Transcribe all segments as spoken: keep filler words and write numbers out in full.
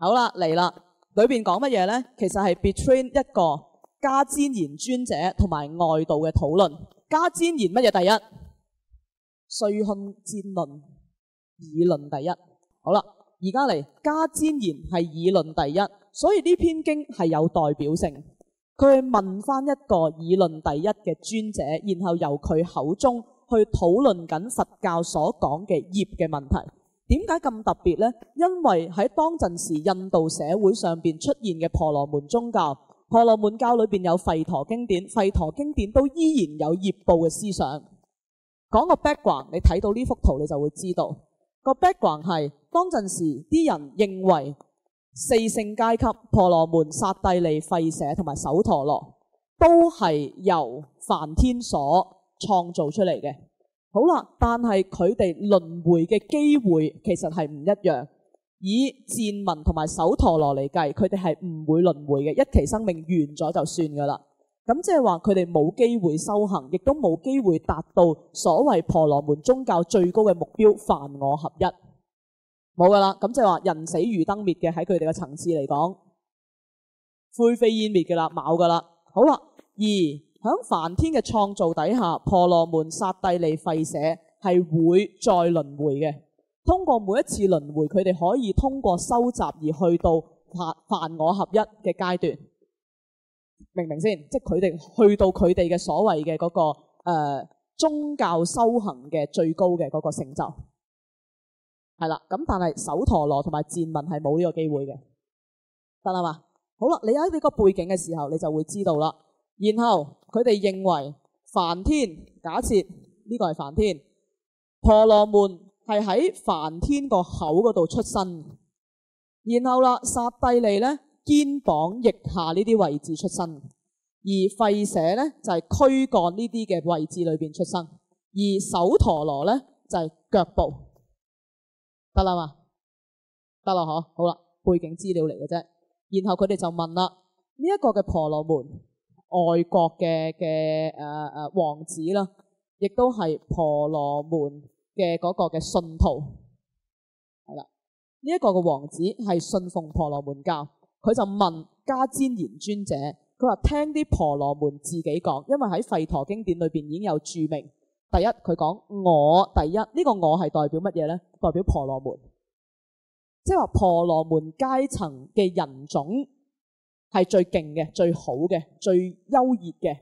好啦，嚟啦，裏邊講乜嘢咧？其實係 between 一個迦旃延尊者同埋外道嘅討論。迦旃延乜嘢第一？須匈戰論，議論第一。好啦，而家嚟迦旃延係議論第一，所以呢篇經係有代表性。佢係問翻一個議論第一嘅尊者，然後由佢口中去討論緊佛教所講嘅業嘅問題。點解咁特別呢？因為喺當陣時印度社會上邊出現嘅婆羅門宗教，婆羅門教裏邊有吠陀經典，吠陀經典都依然有業報嘅思想。講個 background， 你睇到呢幅圖你就會知道個 background 係當陣時啲人認為四聖階級婆羅門、剎帝利、吠舍同埋首陀羅都係由梵天所創造出嚟嘅。好啦，但係佢哋輪迴嘅機會其實係唔一樣。以賤民同埋首陀羅嚟計，佢哋係唔會輪迴嘅，一期生命完咗就算噶啦。咁即係話佢哋冇機會修行，亦都冇機會達到所謂婆羅門宗教最高嘅目標梵我合一，冇噶啦。咁即係話人死如燈滅嘅，喺佢哋嘅層次嚟講，灰飛煙滅嘅啦，冇噶啦。好啦，而喺梵天嘅創造底下，婆羅門、剎帝利、吠舍係會再輪迴嘅。通過每一次輪迴，佢哋可以通過收集而去到梵我合一嘅階段，明唔明先？即係佢哋去到佢哋嘅所謂嘅嗰個誒、呃、宗教修行嘅最高嘅嗰個成就，係啦。咁但係首陀羅同埋賤民係冇呢個機會嘅，得啦嘛？好啦，你喺呢個背景嘅時候，你就會知道啦。然後佢哋認為梵天，假設呢個係梵天，婆羅門係喺梵天個口嗰度出生，然後啦，剎帝利咧肩膀腋下呢啲位置出生，而吠舍咧就係軀幹呢啲嘅位置裏邊出生，而首陀羅咧就係腳部，得啦嘛？得啦嗬，好啦，背景資料嚟嘅啫。然後佢哋就問啦，呢一個嘅婆羅門外國嘅嘅誒誒王子啦，亦都係婆羅門嘅嗰個嘅信徒，係啦，呢一個嘅王子係信奉婆羅門教，佢就問迦旃延尊者，佢話聽啲婆羅門自己講，因為喺吠陀經典裏邊已經有注明，第一佢講我第一，呢個我係代表乜嘢咧？代表婆羅門，即係話婆羅門階層嘅人種係最勁嘅、最好嘅、最優越嘅，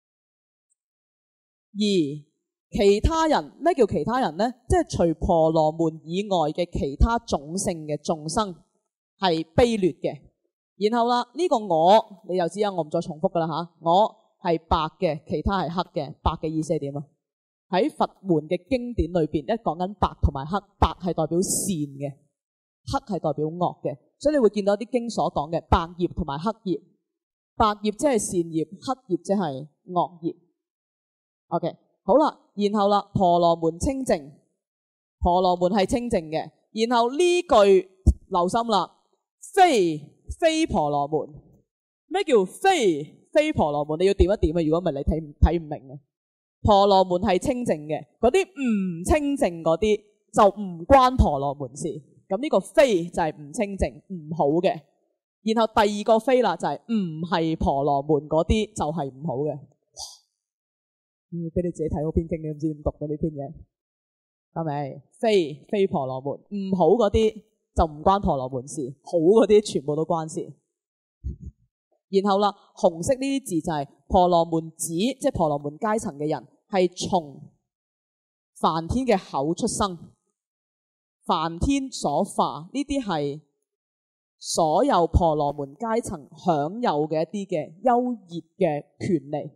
而其他人，咩叫其他人呢？即係除婆羅門以外嘅其他種姓嘅眾生係卑劣嘅。然後啦，呢個我你就知啦，我唔再重複噶啦吓。我係白嘅，其他係黑嘅。白嘅意思係點啊？喺佛門嘅經典裏邊，一講緊白同埋黑，白係代表善嘅，黑係代表惡嘅。所以你會見到啲經所講嘅白業同埋黑業，白業即係善業，黑業即係惡業。OK。好啦，然後啦，婆羅門清淨，婆羅門係清淨嘅。然後呢句留心啦，非非婆羅門，咩叫非非婆羅門？你要點一點啊！如果唔係你睇唔睇唔明啊。婆羅門係清淨嘅，嗰啲唔清淨嗰啲就唔關婆羅門事。咁呢個非就係唔清淨唔好嘅。然後第二個非啦，就係唔係婆羅門嗰啲就係唔好嘅。嗯，俾你自己睇嗰篇經，你唔知點讀到呢篇嘢，係咪？非非婆羅門，唔好嗰啲就唔關婆羅門事，好嗰啲全部都關事。然後啦，紅色呢啲字就係婆羅門子，即係婆羅門階層嘅人，係從梵天嘅口出生，梵天所化，呢啲係所有婆羅門階層享有嘅一啲嘅優越嘅權利。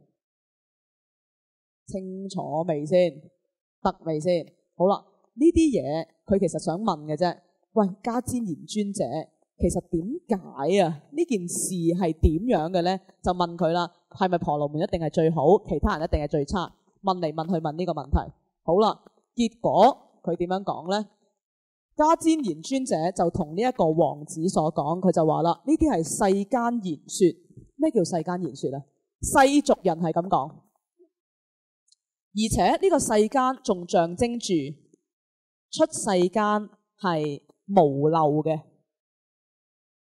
清楚未先？得未先？好啦，呢啲嘢佢其實想問嘅啫。喂，迦旃延尊者，其實點解啊？呢件事係點樣嘅咧？就問佢啦，係咪婆羅門一定係最好，其他人一定係最差？問嚟問去問呢個問題。好啦，結果佢點樣講咧？迦旃延尊者就同呢一個王子所講，佢就話啦：呢啲係世間言說。咩叫世間言說啊？世俗人係咁講。而且呢個世間仲象徵住出世間係無漏嘅，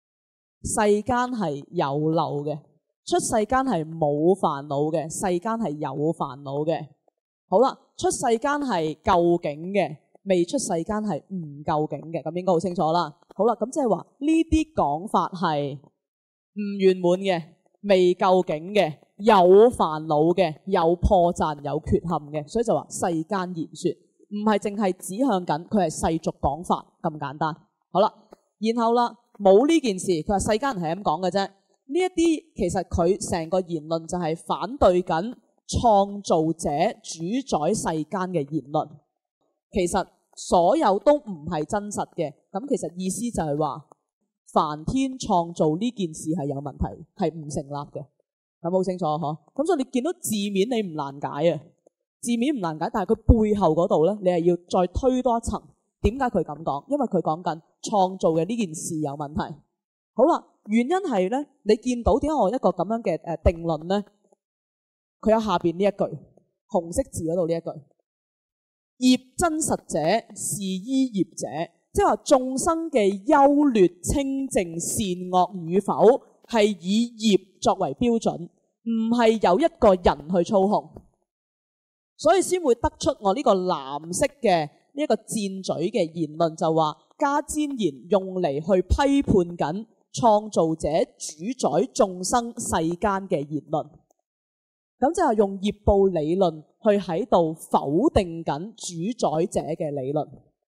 世間係有漏嘅，出世間係冇煩惱嘅，世間係有煩惱嘅。好啦，出世間係究竟嘅，未出世間係唔究竟嘅，咁應該好清楚啦。好啦，咁即係話呢啲講法係唔圓滿嘅，未究竟嘅，有煩惱嘅，有破綻有缺陷嘅，所以就話世間言說，唔係淨係指向緊佢係世俗講法咁簡單。好啦，然後啦，冇呢件事，佢話世間人係咁講嘅啫。呢一啲其實佢成個言論就係反對緊創造者主宰世間嘅言論，其實所有都唔係真實嘅。咁其實意思就係話梵天創造呢件事係有問題，係唔成立嘅。咁好清楚嗬？咁所以你見到字面你唔難解啊，字面唔難解，但係佢背後嗰度咧，你係要再推多一層。點解佢咁講？因為佢講緊創造嘅呢件事有問題。好啦，原因係咧，你見到點解我一個咁樣嘅誒定論咧？佢有下邊呢一句紅色字嗰度呢一句，業真實者是依業者，即係話眾生嘅優劣清淨善惡與否係以業作為標準，唔係有一個人去操控，所以先會得出我呢個藍色嘅呢一個箭嘴嘅言論，就話迦旃延用嚟去批判緊創造者主宰眾生世間嘅言論，咁就係用業報理論去喺度否定緊主宰者嘅理論。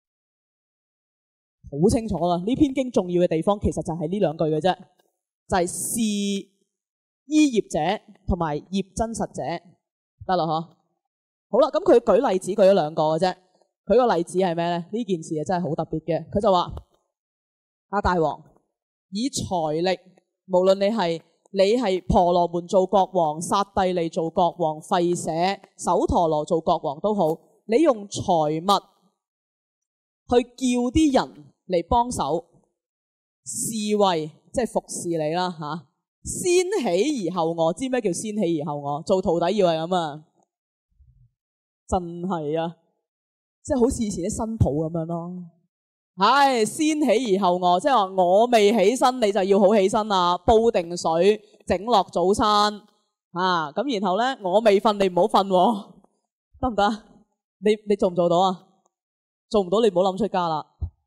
好清楚啦，呢篇經重要嘅地方其實就係呢兩句嘅啫，就係是依業者同埋業真實者得啦嗬。好啦，咁佢舉例子舉咗兩個嘅啫。佢個例子係咩咧？呢件事啊真係好特別嘅。佢就話阿大王以財力，無論你係你係婆羅門做國王，剎帝利做國王，吠舍、首陀羅做國王都好，你用財物去叫啲人嚟幫手侍衛，即係服侍你啦吓。先喜而後我，知咩叫先喜而後我？做徒弟要係咁啊，真係啊！即係好似以前啲新抱咁樣咯，唉，先起而後餓，即係話我未起身，你就要好起身啦，煲定水，整落早餐啊，咁然後咧我未瞓，你唔好瞓，得唔得？你你做唔做到啊？做唔到你唔好諗出家啦。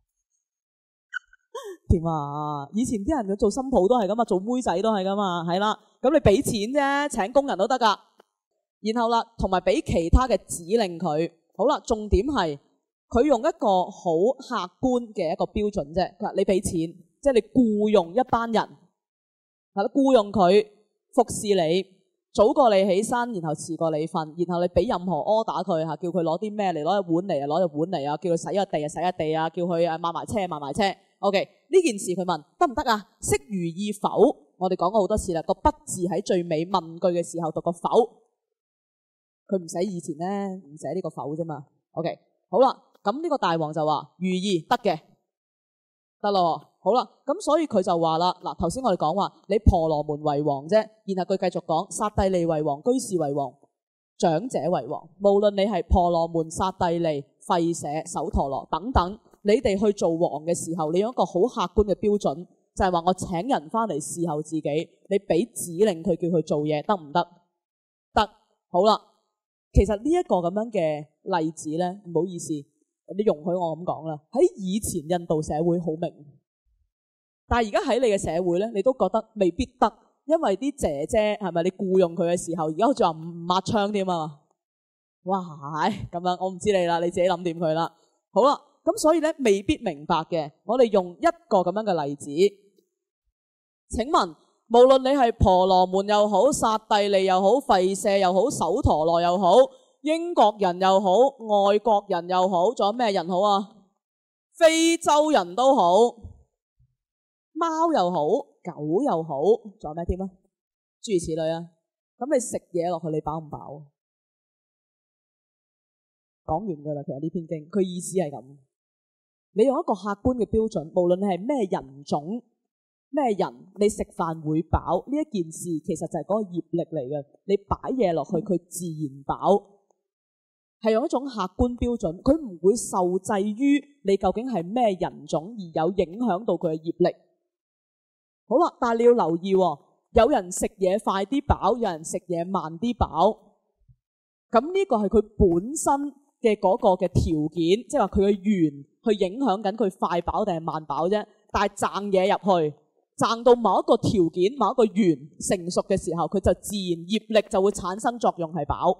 點啊？以前啲人做新抱都係咁啊，做妹仔都係噶嘛，係啦。咁你俾錢啫，請工人都得噶。然後啦，同埋俾其他嘅指令佢。好啦，重點係佢用一個好客觀嘅一個標準啫。佢話你俾錢，即係你僱用一班人，係啦，僱用佢服侍你，早過你起身，然後遲過你瞓，然後你俾任何 order 佢嚇，叫佢攞啲咩嚟，攞隻碗嚟啊，攞隻碗嚟啊，叫佢洗個地啊，洗個地啊，叫佢啊抹埋車抹埋車。OK，呢件事佢問得唔得啊？適如意否？我哋講過好多次啦，個不字喺最尾問句嘅時候讀個否。佢唔使以前咧，唔寫呢個否啫嘛。OK， 好啦，咁呢個大王就話如意得嘅，得咯。好啦，咁所以佢就話啦，嗱，頭先我哋講話你婆羅門為王啫，然後佢繼續講剎帝利為王，居士為王，長者為王。無論你係婆羅門、剎帝利、吠舍、首陀羅等等，你哋去做王嘅時候，你用一個好客觀嘅標準，就係話我請人翻嚟侍候自己，你俾指令佢叫佢做嘢，得唔得？得。好啦。其實呢一個咁樣嘅例子咧，唔好意思，你容許我咁講啦。喺以前印度社會好明，但係而家喺你嘅社會咧，你都覺得未必得，因為啲姐姐係咪你僱用佢嘅時候，而家好似話唔抹窗添啊！哇，咁樣我唔知你啦，你自己諗掂佢啦。好啦，咁所以咧未必明白嘅，我哋用一個咁樣嘅例子。請問？無論你係婆羅門又好，剎帝利又好，吠舍又好，首陀羅又好，英國人又好，外國人又好，仲有咩人好啊？非洲人都好，貓又好，狗又好，仲有咩添啊？諸如此類啊。咁你食嘢落去，你飽唔飽？講完噶啦，其實呢篇經佢意思係咁。你用一個客觀嘅標準，無論你係咩人種。咩人你食飯會飽呢一件事，其實就係嗰個業力嚟嘅。你擺嘢落去，佢自然飽，係用一種客觀標準，佢唔會受制於你究竟係咩人種而有影響到佢嘅業力。 好啦，但係你要留意喎，有人食嘢快啲飽，有人食嘢慢啲飽。咁呢個係佢本身嘅嗰個嘅條件，即係話佢嘅緣去影響緊佢快飽定係慢飽啫。但係掙嘢入去，掙到某一個條件、某一個緣成熟嘅時候，佢就自然業力就會產生作用係飽。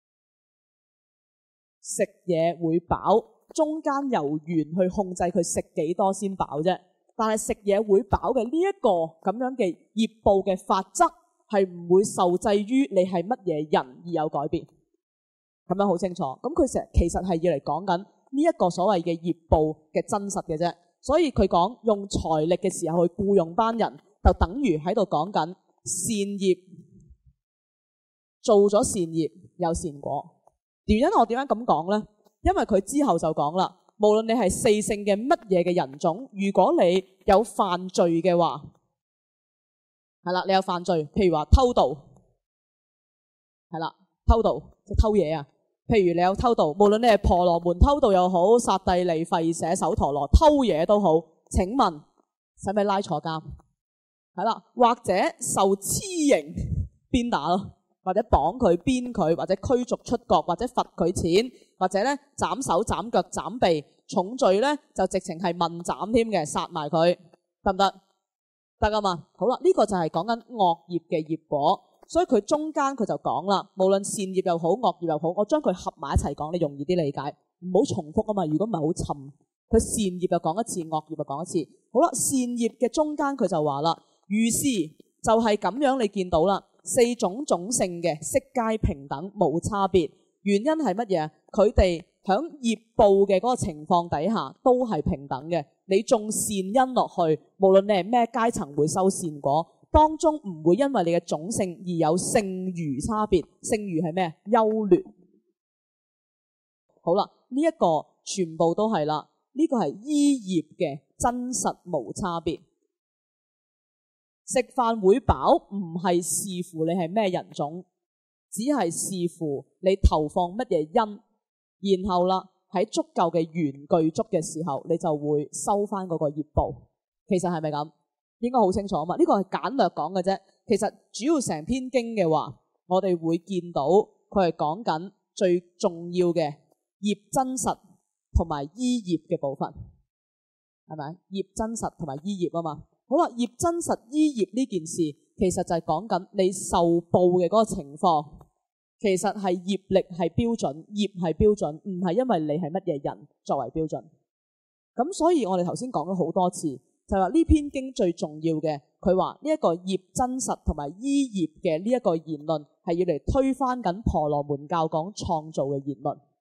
食嘢會飽，中間由緣去控制佢食幾多先飽啫。但係食嘢會飽嘅呢一個咁樣嘅業報嘅法則係唔會受制於你係乜嘢人而有改變。咁樣好清楚。咁佢成日其實係要嚟講緊呢一個所謂嘅業報嘅真實嘅啫。所以佢講用財力嘅時候去僱用班人，就等於喺度講緊善業，做咗善業有善果。原因我點解咁講呢？因為佢之後就講啦，無論你係四聖嘅乜嘢嘅人種，如果你有犯罪嘅話，係啦，你有犯罪，譬如話偷盜，係啦，偷盜即係偷嘢啊。譬如你有偷盜，無論你係婆羅門偷盜又好，剎帝利、吠舍、首陀羅偷嘢都好，請問使唔使拉坐監？係啦，或者受笞刑鞭打咯，或者綁佢鞭佢，或者驅逐出國，或者罰佢錢，或者咧斬手斬腳斬鼻，重罪咧就直情係問斬添嘅，殺埋佢得唔得？得㗎嘛？好啦，呢個就係講緊惡業嘅業果。所以佢中間佢就講啦，無論善業又好，惡業又好，我將佢合埋一齊講，你容易啲理解，唔好重複啊嘛。如果唔係好沉，佢善業就講一次，惡業就講一次。好啦，善業嘅中間佢就話啦，如是就係咁樣，你見到啦，四種種性嘅色皆平等，冇差別。原因係乜嘢？佢哋響業報嘅嗰個情況底下都係平等嘅。你種善因落去，無論你係咩階層會收善果。當中唔會因為你嘅種性而有勝愚差別，勝愚係咩？優劣。好啦，呢一個全部都係啦，呢個係依業嘅真實無差別。食飯會飽唔係視乎你係咩人種，只係視乎你投放乜嘢因，然後啦喺足夠嘅緣具足嘅時候，你就會收翻嗰個業報。其實係咪咁？應該好清楚啊嘛，呢個係簡略講嘅啫。其實主要成篇經嘅話，我哋會見到佢係講緊最重要嘅業真實同埋依業嘅部分，係咪？業真實同埋依業啊嘛。好啦，業真實依業呢件事，其實就係講緊你受報嘅嗰個情況，其實係業力係標準，業係標準，唔係因為你係乜嘢人作為標準。咁所以我哋頭先講咗好多次。就係話呢篇經最重要嘅，佢話呢一個業真實同埋依業嘅呢一個言論係要嚟推翻緊婆羅門教講創造嘅言論。